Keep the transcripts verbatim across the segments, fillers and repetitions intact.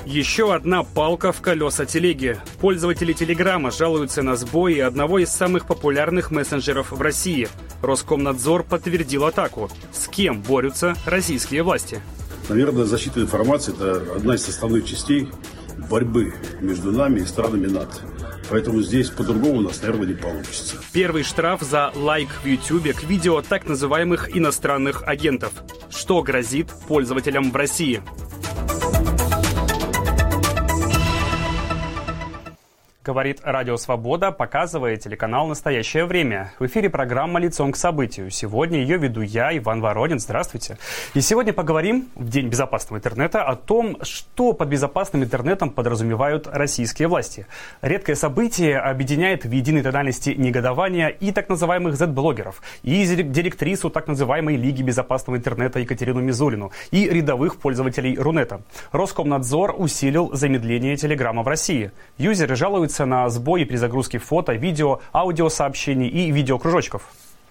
Еще одна палка в колеса телеги. Пользователи Телеграма жалуются на сбои одного из самых популярных мессенджеров в России. Роскомнадзор подтвердил атаку. С кем борются российские власти? Наверное, защита информации – это одна из составных частей борьбы между нами и странами НАТО. Поэтому здесь по-другому у нас, наверное, не получится. Первый штраф за лайк в Ютьюбе к видео так называемых иностранных агентов. Что грозит пользователям в России? Говорит Радио Свобода, показывая телеканал «Настоящее время». В эфире программа «Лицом к событию». Сегодня ее веду я, Иван Воронин. Здравствуйте. И сегодня поговорим в День безопасного интернета о том, что под безопасным интернетом подразумевают российские власти. Редкое событие объединяет в единой тональности негодования и так называемых зет-блогеров, и директрису так называемой Лиги безопасного интернета Екатерину Мизулину, и рядовых пользователей Рунета. Роскомнадзор усилил замедление Телеграма в России. Юзеры жалуются на сбои при загрузке фото, видео, аудиосообщений и видеокружочков.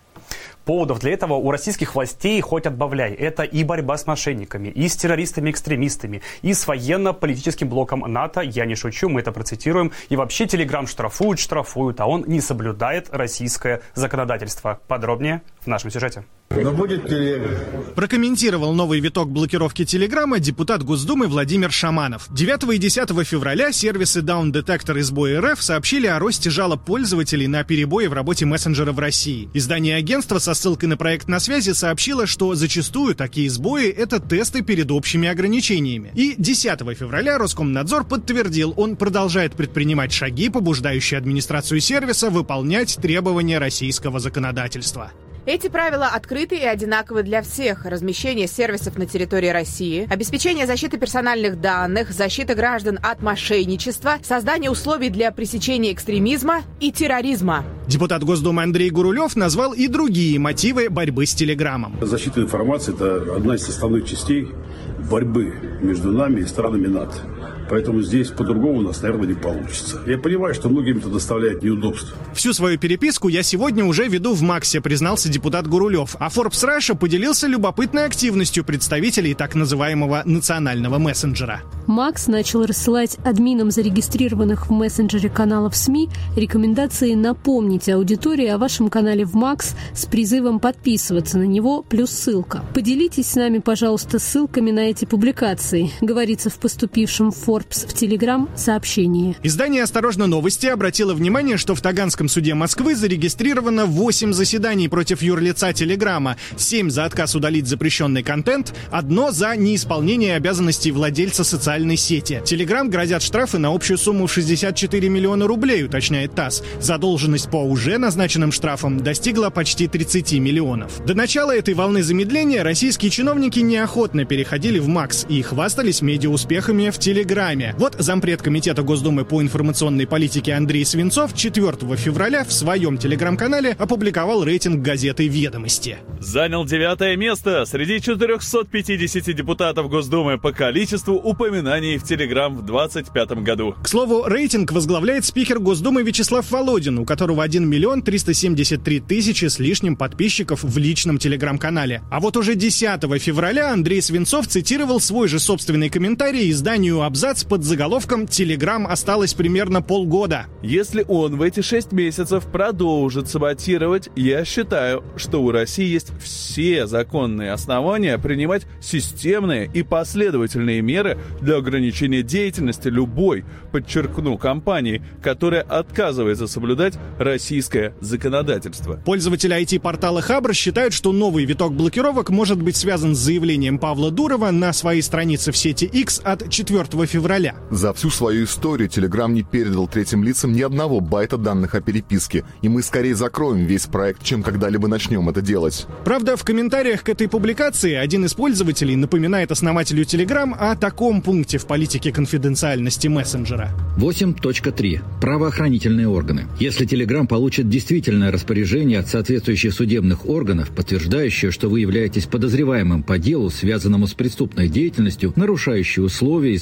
Поводов для этого у российских властей хоть отбавляй. Это и борьба с мошенниками, и с террористами-экстремистами, и с военно-политическим блоком НАТО. Я не шучу, мы это процитируем. И вообще Телеграм штрафуют, штрафуют, а он не соблюдает российское законодательство. Подробнее в нашем сюжете. Но будет телега. Прокомментировал новый виток блокировки Телеграма депутат Госдумы Владимир Шаманов. девятого и десятого февраля сервисы Down Detector и Сбой эр эф сообщили о росте жалоб пользователей на перебои в работе мессенджера в России. Издание агентства со ссылкой на проект «На связи» сообщило, что зачастую такие сбои — это тесты перед общими ограничениями. И десятого февраля Роскомнадзор подтвердил, он продолжает предпринимать шаги, побуждающие администрацию сервиса выполнять требования российского законодательства. Эти правила открыты и одинаковы для всех. Размещение сервисов на территории России, обеспечение защиты персональных данных, защита граждан от мошенничества, создание условий для пресечения экстремизма и терроризма. Депутат Госдумы Андрей Гурулев назвал и другие мотивы борьбы с Телеграмом. Защита информации – это одна из составных частей борьбы между нами и странами НАТО. Поэтому здесь по-другому у нас, наверное, не получится. Я понимаю, что многим это доставляет неудобства. Всю свою переписку я сегодня уже веду в Максе, признался депутат Гурулев. А Forbes Russia поделился любопытной активностью представителей так называемого национального мессенджера. Макс начал рассылать админам зарегистрированных в мессенджере каналов СМИ рекомендации напомнить аудитории о вашем канале в Макс с призывом подписываться на него, плюс ссылка. Поделитесь с нами, пожалуйста, ссылками на эти публикации, говорится в поступившем в Forbes в Телеграм сообщении. Издание «Осторожно, новости» обратило внимание, что в Таганском суде Москвы зарегистрировано восемь заседаний против юрлица Телеграма, семь за отказ удалить запрещенный контент, одно за неисполнение обязанностей владельца социальной сети. Телеграм грозят штрафы на общую сумму в шестьдесят четыре миллиона рублей, уточняет ТАСС. Задолженность по уже назначенным штрафам достигла почти тридцать миллионов. До начала этой волны замедления российские чиновники неохотно переходили в Макс и хвастались медиауспехами в Телеграме. Вот зампред комитета Госдумы по информационной политике Андрей Свинцов четвертого февраля в своем телеграм-канале опубликовал рейтинг газеты «Ведомости». Занял девятое место среди четырехсот пятидесяти депутатов Госдумы по количеству упоминаний в Телеграм в двадцать пятом году. К слову, рейтинг возглавляет спикер Госдумы Вячеслав Володин, у которого один миллион триста семьдесят три тысячи с лишним подписчиков в личном телеграм-канале. А вот уже десятого февраля Андрей Свинцов цитировал свой же собственный комментарий изданию «Абзац» под заголовком «Телеграм осталось примерно полгода». Если он в эти шесть месяцев продолжит саботировать, я считаю, что у России есть все законные основания принимать системные и последовательные меры для ограничения деятельности любой, подчеркну, компании, которая отказывается соблюдать российское законодательство. Пользователи ай ти-портала Хабр считают, что новый виток блокировок может быть связан с заявлением Павла Дурова на своей странице в сети X от четвертого февраля. За всю свою историю Телеграм не передал третьим лицам ни одного байта данных о переписке, и мы скорее закроем весь проект, чем когда-либо начнем это делать. Правда, в комментариях к этой публикации один из пользователей напоминает основателю Телеграм о таком пункте в политике конфиденциальности мессенджера. восемь точка три. Правоохранительные органы. Если Телеграм получит действительное распоряжение от соответствующих судебных органов, подтверждающее, что вы являетесь подозреваемым по делу, связанному с преступной деятельностью, нарушающей условия использования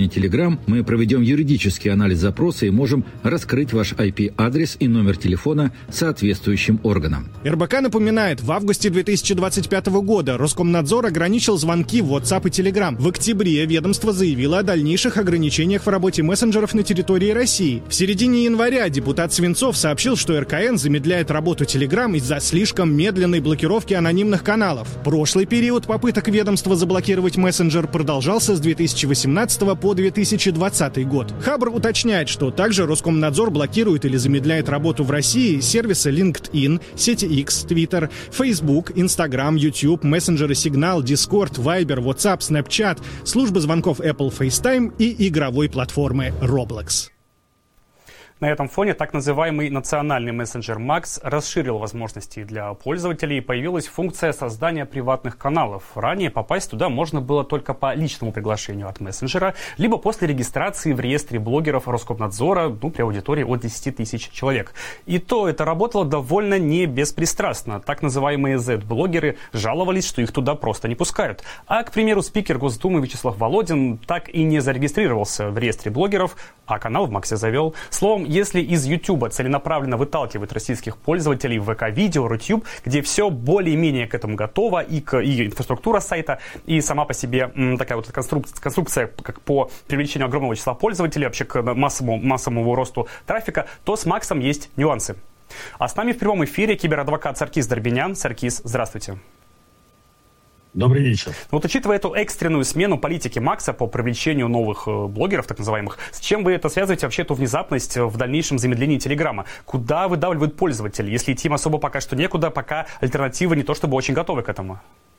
телефоне Telegram, мы проведем юридический анализ запроса и можем раскрыть ваш ай пи-адрес и номер телефона соответствующим органам. эр бэ ка напоминает, в августе две тысячи двадцать пятого года Роскомнадзор ограничил звонки в WhatsApp и Telegram. В октябре ведомство заявило о дальнейших ограничениях в работе мессенджеров на территории России. В середине января депутат Свинцов сообщил, что эр ка эн замедляет работу Telegram из-за слишком медленной блокировки анонимных каналов. Прошлый период попыток ведомства заблокировать мессенджер продолжался с две тысячи восемнадцатого по две тысячи двадцатый год. Хабр уточняет, что также Роскомнадзор блокирует или замедляет работу в России сервисы LinkedIn, сети X, Twitter, Facebook, Instagram, YouTube, мессенджеры Signal, Discord, Viber, WhatsApp, Snapchat, службы звонков Apple FaceTime и игровой платформы Roblox. На этом фоне так называемый национальный мессенджер Макс расширил возможности для пользователей и появилась функция создания приватных каналов. Ранее попасть туда можно было только по личному приглашению от мессенджера, либо после регистрации в реестре блогеров Роскомнадзора, ну, при аудитории от десяти тысяч человек. И то это работало довольно не беспристрастно. Так называемые зет-блогеры жаловались, что их туда просто не пускают. А, к примеру, спикер Госдумы Вячеслав Володин так и не зарегистрировался в реестре блогеров, а канал в Максе завел. Словом, если из Ютуба целенаправленно выталкивать российских пользователей в ВК-видео, Рутюб, где все более-менее к этому готово, и, к, и инфраструктура сайта, и сама по себе м, такая вот конструкция, конструкция как по привлечению огромного числа пользователей, вообще к массовому, массовому росту трафика, то с Максом есть нюансы. А с нами в прямом эфире киберадвокат Саркис Дорбинян. Саркис, здравствуйте. Добрый вечер. Вот учитывая эту экстренную смену политики Макса по привлечению новых блогеров, так называемых, с чем вы это связываете, вообще эту внезапность в дальнейшем замедлении Телеграма? Куда выдавливают пользователи, если идти им особо пока что некуда, пока альтернативы не то чтобы очень готовы к этому?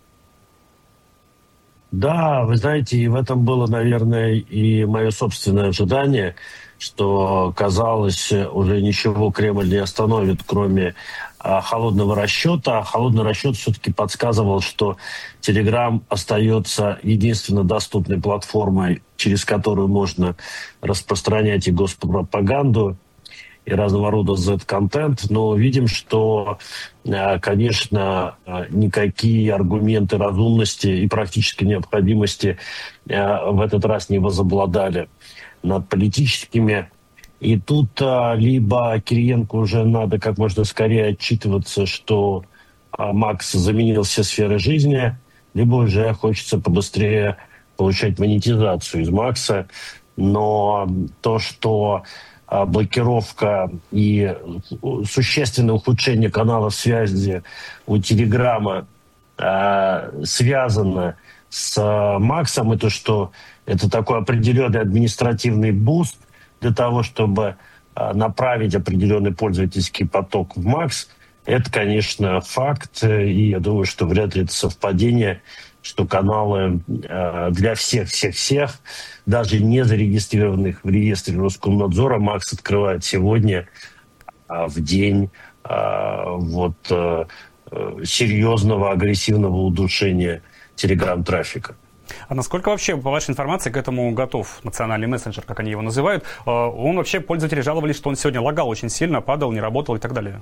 Да, вы знаете, и в этом было, наверное, и мое собственное ожидание, что, казалось, уже ничего Кремль не остановит, кроме а, холодного расчета. А холодный расчет все-таки подсказывал, что Telegram остается единственно доступной платформой, через которую можно распространять и госпропаганду, и разного рода зет-контент, но видим, что, конечно, никакие аргументы разумности и практической необходимости в этот раз не возобладали над политическими. И тут либо Кириенко уже надо как можно скорее отчитываться, что Макс заменил все сферы жизни, либо уже хочется побыстрее получать монетизацию из Макса. Но то, что блокировка и существенное ухудшение каналов связи у Телеграма э, связано с э, Максом, и то, что это такой определенный административный буст для того, чтобы э, направить определенный пользовательский поток в Макс, это, конечно, факт, и я думаю, что вряд ли это совпадение, что каналы э, для всех-всех-всех, даже не зарегистрированных в реестре Роскомнадзора, Макс открывает сегодня э, в день э, вот, э, серьезного агрессивного удушения телеграм-трафика. А насколько вообще, по вашей информации, к этому готов национальный мессенджер, как они его называют? Э, он вообще, пользователи жаловались, что он сегодня лагал очень сильно, падал, не работал и так далее.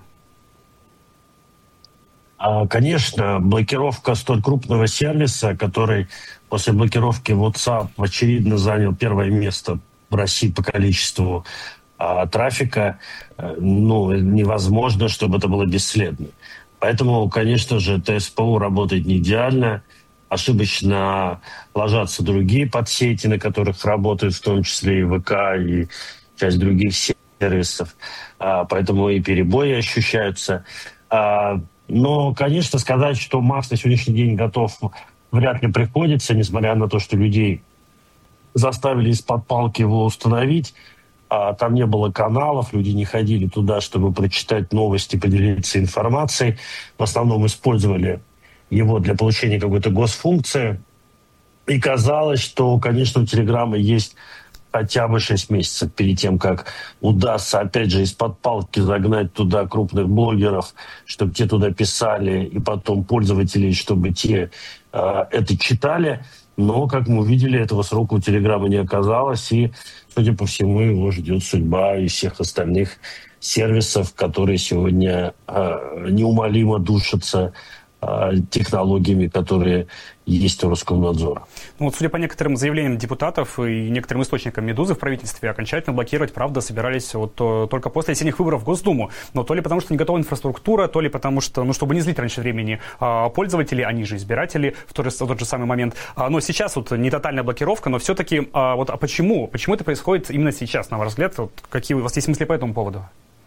Конечно, блокировка столь крупного сервиса, который после блокировки WhatsApp очевидно занял первое место в России по количеству а, трафика, ну, невозможно, чтобы это было бесследно. Поэтому, конечно же, ТСПУ работает не идеально, ошибочно ложатся другие подсети, на которых работают в том числе и ВК, и часть других сервисов. А, поэтому и перебои ощущаются. А, Но, конечно, сказать, что Макс на сегодняшний день готов, вряд ли приходится, несмотря на то, что людей заставили из-под палки его установить. А там не было каналов, люди не ходили туда, чтобы прочитать новости, поделиться информацией. В основном использовали его для получения какой-то госфункции. И казалось, что, конечно, у Телеграма есть хотя бы шесть месяцев перед тем, как удастся, опять же, из-под палки загнать туда крупных блогеров, чтобы те туда писали, и потом пользователей, чтобы те э, это читали. Но, как мы увидели, этого срока у Телеграма не оказалось, и, судя по всему, его ждет судьба и всех остальных сервисов, которые сегодня э, неумолимо душатся технологиями, которые есть у Роскомнадзора. Ну, вот, судя по некоторым заявлениям депутатов и некоторым источникам «Медузы» в правительстве, окончательно блокировать, правда, собирались вот только после осенних выборов в Госдуму. Но то ли потому, что не готова инфраструктура, то ли потому, что, ну, чтобы не злить раньше времени пользователей, они же избиратели в тот же, в тот же самый момент. Но сейчас вот не тотальная блокировка, но все-таки вот а почему? Почему это происходит именно сейчас, на ваш взгляд? Вот какие у вас есть мысли по этому поводу?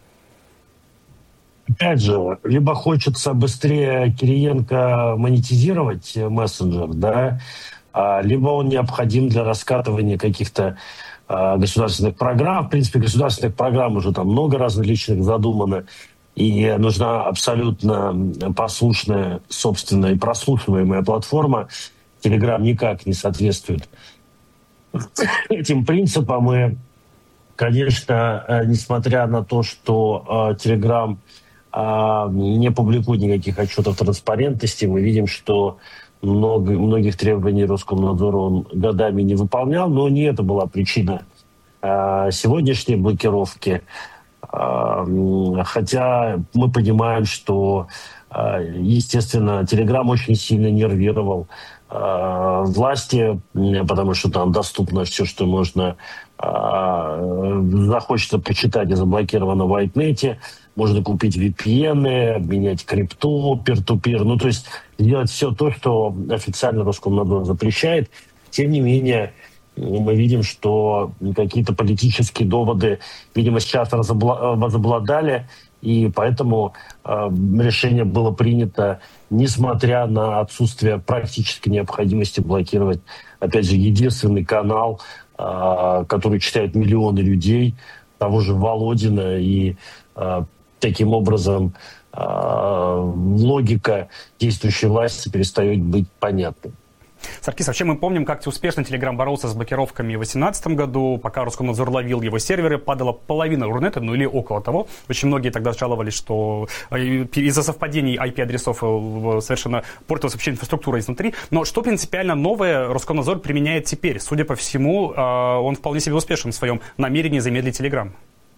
Опять же, либо хочется быстрее Кириенко монетизировать мессенджер, да, либо он необходим для раскатывания каких-то государственных программ. В принципе, государственных программ уже там много различных задумано, и нужна абсолютно послушная, собственная и прослушиваемая платформа. Telegram никак не соответствует этим принципам, и, конечно, несмотря на то, что Telegram не публикует никаких отчетов транспарентности, мы видим, что много, многих требований Роскомнадзора он годами не выполнял, но не это была причина а, сегодняшней блокировки. А, хотя мы понимаем, что, а, естественно, Telegram очень сильно нервировал а, власти, потому что там доступно все, что можно, а, захочется почитать и заблокировано в Whitenет. Можно купить ви пи эн, обменять крипту, пир-ту-пир. Ну, то есть делать все то, что официально Роскомнадзор запрещает. Тем не менее, мы видим, что какие-то политические доводы, видимо, сейчас возобладали, и поэтому э, решение было принято, несмотря на отсутствие практической необходимости блокировать, опять же, единственный канал, э, который читают миллионы людей, того же Володина, и э, таким образом э, логика действующей власти перестает быть понятной. Саркис, вообще мы помним, как успешно Telegram боролся с блокировками в две тысячи восемнадцатом году. Пока Роскомнадзор ловил его серверы, падала половина Рунета, ну или около того. Очень многие тогда жаловались, что из-за совпадений ай пи-адресов совершенно портилась вообще инфраструктура изнутри. Но что принципиально новое Роскомнадзор применяет теперь? Судя по всему, он вполне себе успешен в своем намерении замедлить Telegram.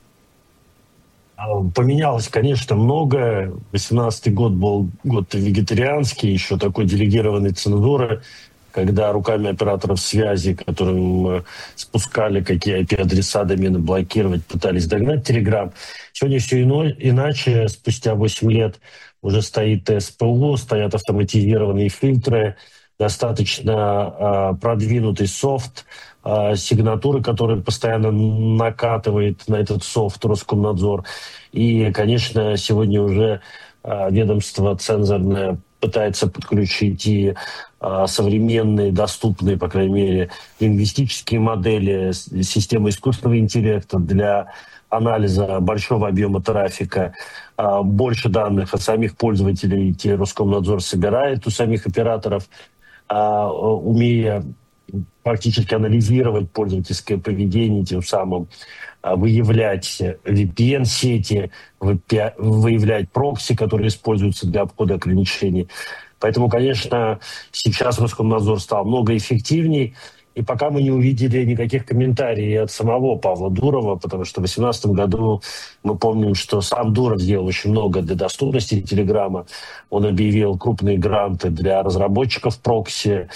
Поменялось, конечно, многое. две тысячи восемнадцатый год был год вегетарианский, еще такой делегированной цензуры, когда руками операторов связи, которым спускали какие ай пи-адреса, домены блокировать, пытались догнать Telegram. Сегодня все иначе. Спустя восемь лет уже стоит тэ эс пэ у, стоят автоматизированные фильтры, достаточно э, продвинутый софт, э, сигнатуры, которые постоянно накатывает на этот софт Роскомнадзор. И, конечно, сегодня уже э, ведомство цензорное пытается подключить и э, современные, доступные, по крайней мере, лингвистические модели, системы искусственного интеллекта для анализа большого объема трафика, э, больше данных от самих пользователей, те Роскомнадзор собирает у самих операторов, э, умея практически анализировать пользовательское поведение, тем самым э, выявлять ви пи эн-сети, выявлять прокси, которые используются для обхода ограничений. Поэтому, конечно, сейчас Роскомнадзор стал много эффективней. И пока мы не увидели никаких комментариев от самого Павла Дурова, потому что в две тысячи восемнадцатом году мы помним, что сам Дуров сделал очень много для доступности Телеграма. Он объявил крупные гранты для разработчиков прокси,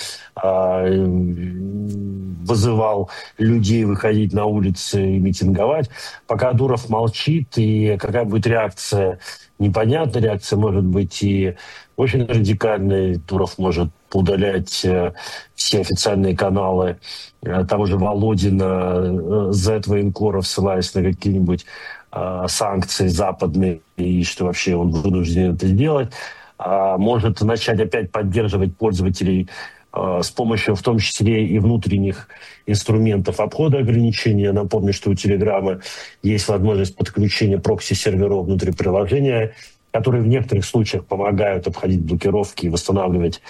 вызывал людей выходить на улицы и митинговать. Пока Дуров молчит, и какая будет реакция, непонятна. Реакция может быть и очень радикальной. Дуров может удалять э, все официальные каналы э, того же Володина, э, Z-военкоров, ссылаясь на какие-нибудь э, санкции западные, и что вообще он вынужден это сделать. Э, может начать опять поддерживать пользователей э, с помощью, в том числе, и внутренних инструментов обхода ограничений. Я напомню, что у Телеграма есть возможность подключения прокси-серверов внутри приложения, которые в некоторых случаях помогают обходить блокировки и восстанавливать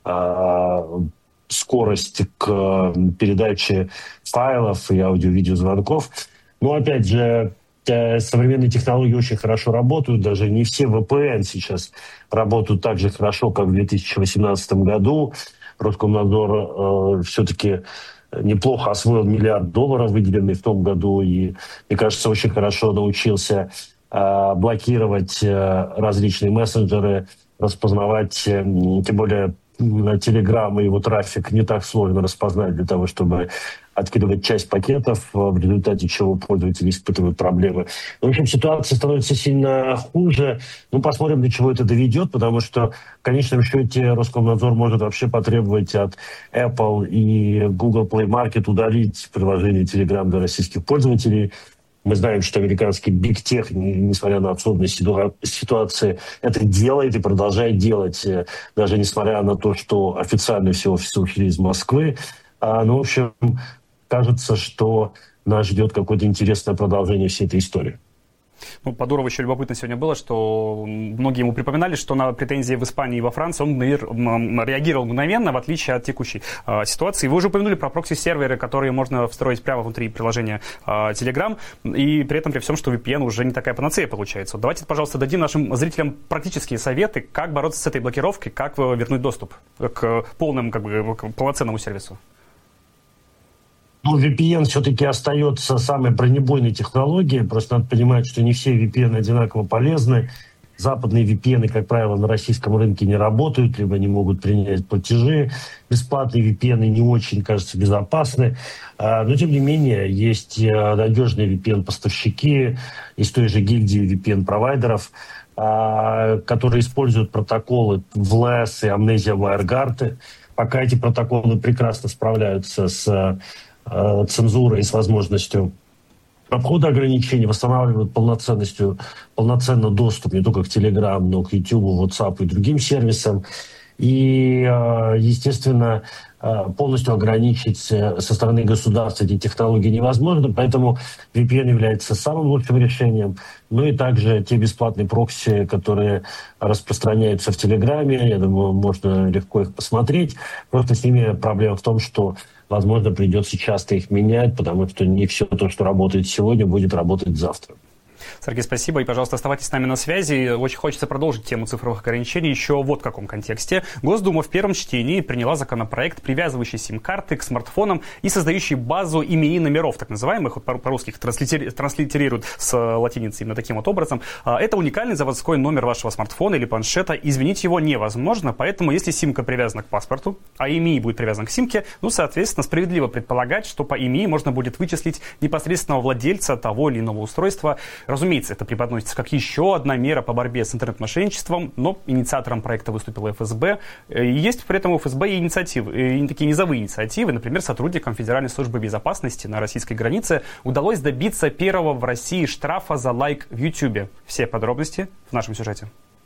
скорость к передаче файлов и аудио-видеозвонков. Но, опять же, современные технологии очень хорошо работают. Даже не все ви пи эн сейчас работают так же хорошо, как в две тысячи восемнадцатом году. Роскомнадзор э, все-таки неплохо освоил миллиард долларов, выделенный в том году. И, мне кажется, очень хорошо научился э, блокировать э, различные мессенджеры, распознавать, тем более Telegram и его трафик не так сложно распознать для того, чтобы откидывать часть пакетов, в результате чего пользователи испытывают проблемы. В общем, ситуация становится сильно хуже. Ну, посмотрим, до чего это доведет, потому что в конечном счете Роскомнадзор может вообще потребовать от Apple и Google Play Market удалить приложение Telegram для российских пользователей. Мы знаем, что американский Big Tech, несмотря на абсурдность ситуации, это делает и продолжает делать, даже несмотря на то, что официально все офисы ушли из Москвы. А, ну, в общем, кажется, что нас ждет какое-то интересное продолжение всей этой истории. Ну, по Дурову еще любопытно сегодня было, что многие ему припоминали, что на претензии в Испании и во Франции он реагировал мгновенно, в отличие от текущей э, ситуации. Вы уже упомянули про прокси-серверы, которые можно встроить прямо внутри приложения э, Telegram, и при этом при всем, что ви пи эн уже не такая панацея получается. Вот давайте, пожалуйста, дадим нашим зрителям практические советы, как бороться с этой блокировкой, как вернуть доступ к полному, как бы, к полноценному сервису. Ну, ви пи эн все-таки остается самой бронебойной технологией. Просто надо понимать, что не все ви пи эн одинаково полезны. Западные ви пи эн, как правило, на российском рынке не работают, либо не могут принять платежи. Бесплатные ви пи эн не очень, кажется, безопасны. Но, тем не менее, есть надежные ви пи эн-поставщики из той же гильдии ви пи эн-провайдеров, которые используют протоколы дабл ю эс и Amnesia WireGuard. Пока эти протоколы прекрасно справляются с цензурой и с возможностью обхода ограничений, восстанавливают полноценностью, полноценно доступ не только к Telegram, но к YouTube, WhatsApp и другим сервисам. И, естественно, полностью ограничить со стороны государства эти технологии невозможно, поэтому ви пи эн является самым лучшим решением. Ну и также те бесплатные прокси, которые распространяются в Телеграме, я думаю, можно легко их посмотреть. Просто с ними проблема в том, что возможно, придется часто их менять, потому что не все то, что работает сегодня, будет работать завтра. Сергей, спасибо. И, пожалуйста, оставайтесь с нами на связи. Очень хочется продолжить тему цифровых ограничений еще вот в каком контексте. Госдума в первом чтении приняла законопроект, привязывающий сим-карты к смартфонам и создающий базу имени номеров, так называемых, вот по-русски их транслитери- транслитерируют с латиницы именно таким вот образом. Это уникальный заводской номер вашего смартфона или планшета. Изменить его невозможно, поэтому если симка привязана к паспорту, а ИМИ будет привязан к симке, ну, соответственно, справедливо предполагать, что по ИМИ можно будет вычислить непосредственного владельца того или иного устройства. Разумеется, это преподносится как еще одна мера по борьбе с интернет-мошенничеством, но инициатором проекта выступила эф эс бэ. И есть при этом у эф эс бэ и инициативы, и такие низовые инициативы. Например, сотрудникам Федеральной службы безопасности на российской границе удалось добиться первого в России штрафа за лайк в Ютьюбе. Все подробности в нашем сюжете.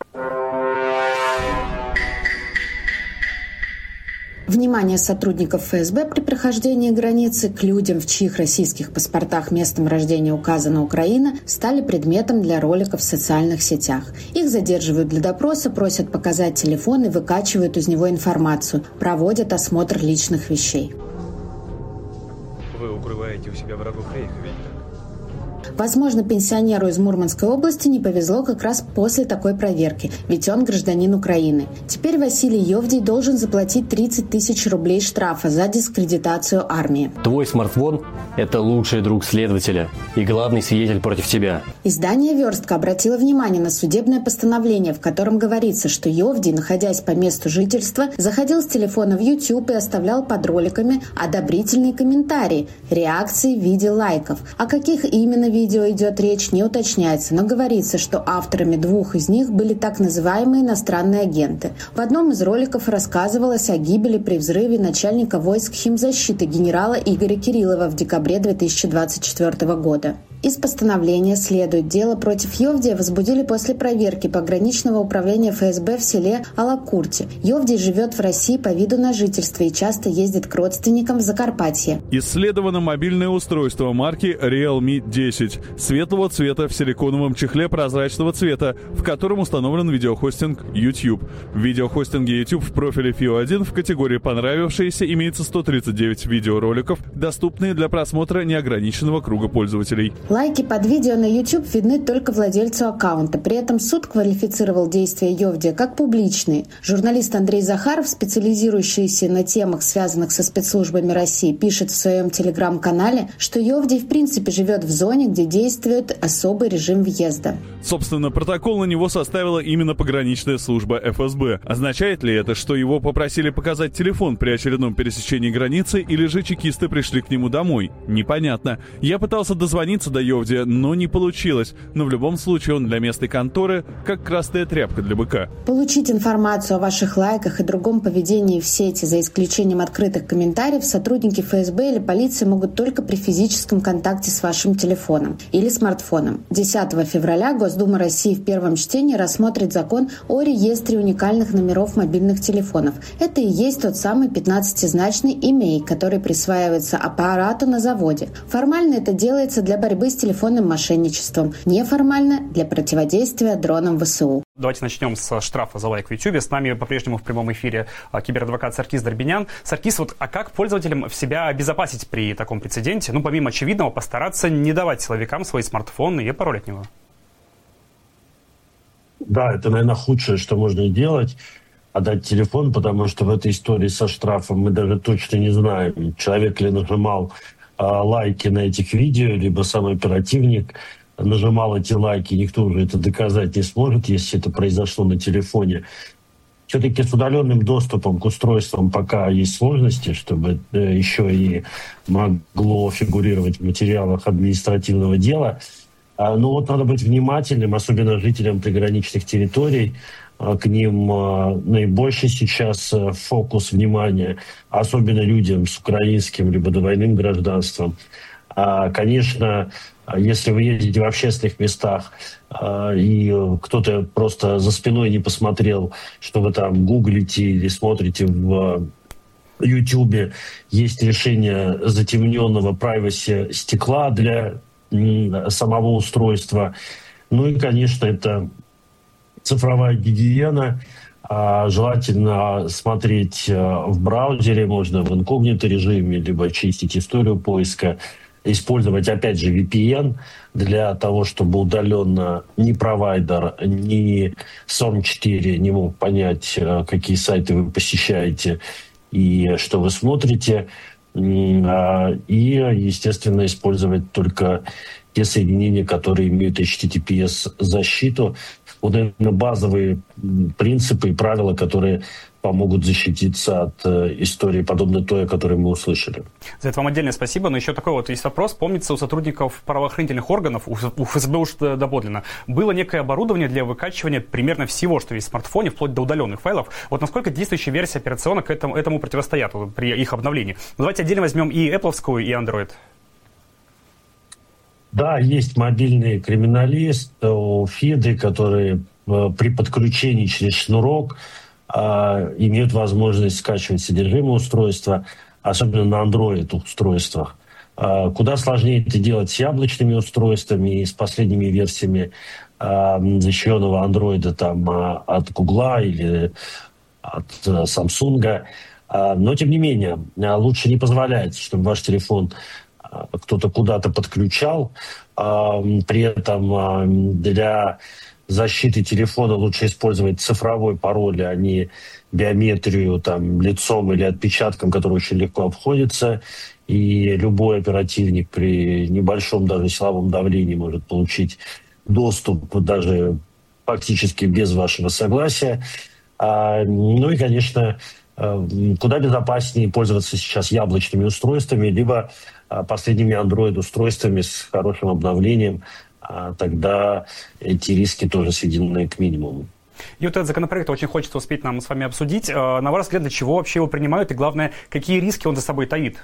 Внимание сотрудников эф эс бэ при прохождении границы к людям, в чьих российских паспортах местом рождения указана Украина, стали предметом для роликов в социальных сетях. Их задерживают для допроса, просят показать телефон и выкачивают из него информацию, проводят осмотр личных вещей. Вы укрываете у себя врагов Рейха, ведь так? Возможно, пенсионеру из Мурманской области не повезло как раз после такой проверки, ведь он гражданин Украины. Теперь Василий Йовдий должен заплатить тридцать тысяч рублей штрафа за дискредитацию армии. Твой смартфон – это лучший друг следователя и главный свидетель против тебя. Издание «Верстка» обратило внимание на судебное постановление, в котором говорится, что Йовдий, находясь по месту жительства, заходил с телефона в YouTube и оставлял под роликами одобрительные комментарии, реакции в виде лайков. О каких именно видео видео идет речь, не уточняется, но говорится, что авторами двух из них были так называемые иностранные агенты. В одном из роликов рассказывалось о гибели при взрыве начальника войск химзащиты генерала Игоря Кириллова в декабре две тысячи двадцать четвёртого года. Из постановления следует, дело против Йовдия возбудили после проверки пограничного управления эф эс бэ в селе Алакурте. Йовдий живет в России по виду на жительство и часто ездит к родственникам в Закарпатье. Исследовано мобильное устройство марки Realme десять. Светлого цвета в силиконовом чехле прозрачного цвета, в котором установлен видеохостинг YouTube. В видеохостинге YouTube в профиле эф и о один в категории «Понравившиеся» имеется сто тридцать девять видеороликов, доступные для просмотра неограниченного круга пользователей. Лайки под видео на YouTube видны только владельцу аккаунта. При этом суд квалифицировал действия Йовди как публичные. Журналист Андрей Захаров, специализирующийся на темах, связанных со спецслужбами России, пишет в своем телеграм-канале, что Йовди в принципе живет в зоне, где действует особый режим въезда. Собственно, протокол на него составила именно пограничная служба эф эс бэ. Означает ли это, что его попросили показать телефон при очередном пересечении границы, или же чекисты пришли к нему домой? Непонятно. Я пытался дозвониться до Йовди, но не получилось. Но в любом случае он для местной конторы как красная тряпка для быка. Получить информацию о ваших лайках и другом поведении в сети, за исключением открытых комментариев, сотрудники эф эс бэ или полиции могут только при физическом контакте с вашим телефоном или смартфоном. десятого февраля Госдума России в первом чтении рассмотрит закон о реестре уникальных номеров мобильных телефонов. Это и есть тот самый пятнадцатизначный имей, который присваивается аппарату на заводе. Формально это делается для борьбы с телефонным мошенничеством, неформально – для противодействия дронам вэ эс у. Давайте начнем с штрафа за лайк в Ютьюбе. С нами по-прежнему в прямом эфире киберадвокат Саркис Дорбинян. Саркис, вот, а как пользователям себя обезопасить при таком прецеденте? Ну, помимо очевидного, постараться не давать силовикам свой смартфон и пароль от него. Да, это, наверное, худшее, что можно делать, отдать телефон, потому что в этой истории со штрафом мы даже точно не знаем, человек ли нажимал а, лайки на этих видео, либо сам оперативник нажимал эти лайки, никто уже это доказать не сможет, если это произошло на телефоне. Все-таки с удаленным доступом к устройствам пока есть сложности, чтобы э, еще и могло фигурировать в материалах административного дела. А, но вот надо быть внимательным, особенно жителям приграничных территорий. А, к ним а, наибольший сейчас а, фокус внимания, особенно людям с украинским либо двойным гражданством. А, конечно, если вы едете в общественных местах, и кто-то просто за спиной не посмотрел, что вы там гуглите или смотрите в Ютубе, есть решение затемненного privacy стекла для самого устройства. Ну и, конечно, это цифровая гигиена. Желательно смотреть в браузере, можно в инкогнито режиме, либо чистить историю поиска. Использовать, опять же, ви пи эн для того, чтобы удаленно ни провайдер, ни сом четыре не мог понять, какие сайты вы посещаете и что вы смотрите. И, естественно, использовать только те соединения, которые имеют эйч ти ти пи эс-защиту. Вот, наверное, базовые принципы и правила, которые помогут защититься от э, истории, подобной той, о которой мы услышали. За это вам отдельное спасибо. Но еще такой вот есть вопрос. Помнится, у сотрудников правоохранительных органов, у, у эф эс бэ уж доподлинно, было некое оборудование для выкачивания примерно всего, что есть в смартфоне, вплоть до удаленных файлов. Вот насколько действующая версия операционок этому, этому противостоят вот, при их обновлении? Давайте отдельно возьмем и Apple-овскую, и Android. Да, есть мобильный криминалист, фиды, которые э, при подключении через шнурок э, имеют возможность скачивать содержимое устройства, особенно на Android-устройствах. Э, куда сложнее это делать с яблочными устройствами и с последними версиями э, защищенного Android там, э, от Google или от э, Samsung. Э, но, тем не менее, э, лучше не позволять, чтобы ваш телефон кто-то куда-то подключал. При этом для защиты телефона лучше использовать цифровой пароль, а не биометрию там, лицом или отпечатком, который очень легко обходится. И любой оперативник при небольшом даже силовом давлении может получить доступ даже фактически без вашего согласия. Ну и, конечно, куда безопаснее пользоваться сейчас яблочными устройствами, либо последними Android-устройствами с хорошим обновлением, тогда эти риски тоже сведены к минимуму. И вот этот законопроект очень хочется успеть нам с вами обсудить. На ваш взгляд, для чего вообще его принимают, и главное, какие риски он за собой таит?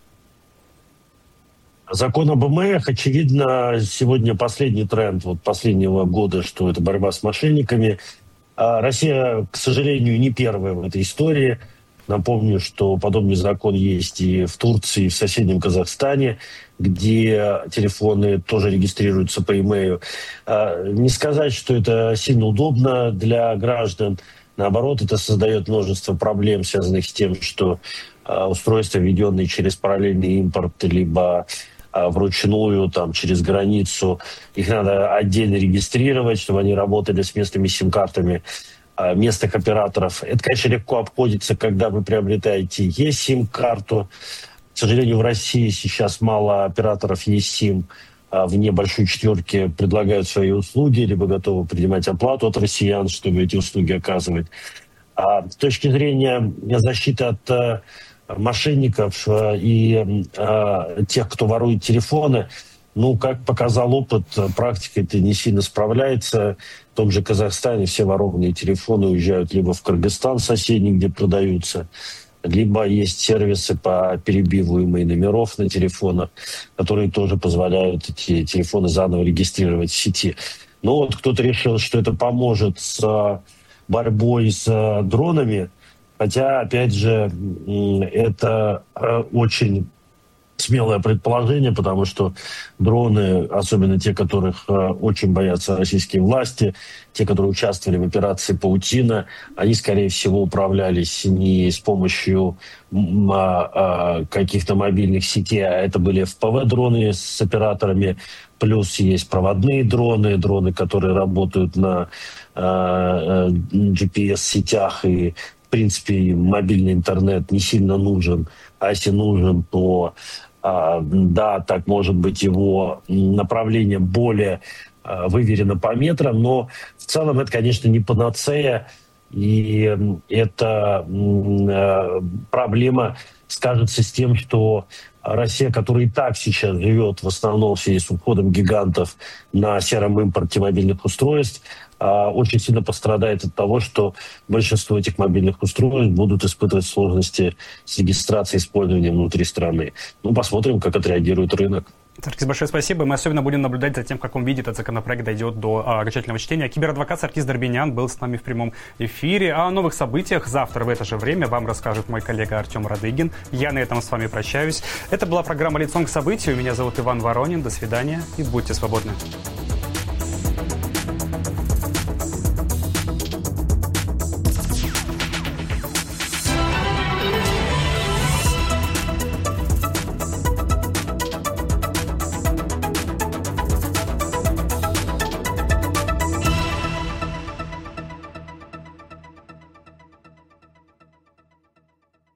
Закон об ИМЭях, очевидно, сегодня последний тренд вот последнего года, что это борьба с мошенниками. Россия, к сожалению, не первая в этой истории. Напомню, что подобный закон есть и в Турции, и в соседнем Казахстане, где телефоны тоже регистрируются по имейлу. Не сказать, что это сильно удобно для граждан. Наоборот, это создает множество проблем, связанных с тем, что устройства, введенные через параллельный импорт, либо вручную, там, через границу. Их надо отдельно регистрировать, чтобы они работали с местными сим-картами местных операторов. Это, конечно, легко обходится, когда вы приобретаете eSIM-карту. К сожалению, в России сейчас мало операторов eSIM вне большой четверки предлагают свои услуги, либо готовы принимать оплату от россиян, чтобы эти услуги оказывать. А с точки зрения защиты от мошенников и э, тех, кто ворует телефоны, ну, как показал опыт, практика это не сильно справляется. В том же Казахстане все ворованные телефоны уезжают либо в Кыргызстан соседний, где продаются, либо есть сервисы по перебиву номеров на телефонах, которые тоже позволяют эти телефоны заново регистрировать в сети. Но вот кто-то решил, что это поможет с борьбой с дронами, хотя, опять же, это очень смелое предположение, потому что дроны, особенно те, которых очень боятся российские власти, те, которые участвовали в операции «Паутина», они, скорее всего, управлялись не с помощью каких-то мобильных сетей, а это были эф пи ви-дроны с операторами, плюс есть проводные дроны, дроны, которые работают на джи пи эс-сетях, и, в принципе, мобильный интернет не сильно нужен, а если нужен, то да, так может быть его направление более выверено по метрам, но в целом это, конечно, не панацея, и эта проблема скажется с тем, что Россия, которая и так сейчас живет в основном в связи с уходом гигантов на сером импорте мобильных устройств, очень сильно пострадает от того, что большинство этих мобильных устройств будут испытывать сложности с регистрацией и использованием внутри страны. Ну, посмотрим, как отреагирует рынок. Саркис, большое спасибо. Мы особенно будем наблюдать за тем, в каком виде этот законопроект дойдет до а, окончательного чтения. Киберадвокат Саркис Дорбенян был с нами в прямом эфире. О новых событиях завтра в это же время вам расскажет мой коллега Артем Радыгин. Я на этом с вами прощаюсь. Это была программа «Лицом к событию». Меня зовут Иван Воронин. До свидания и будьте свободны.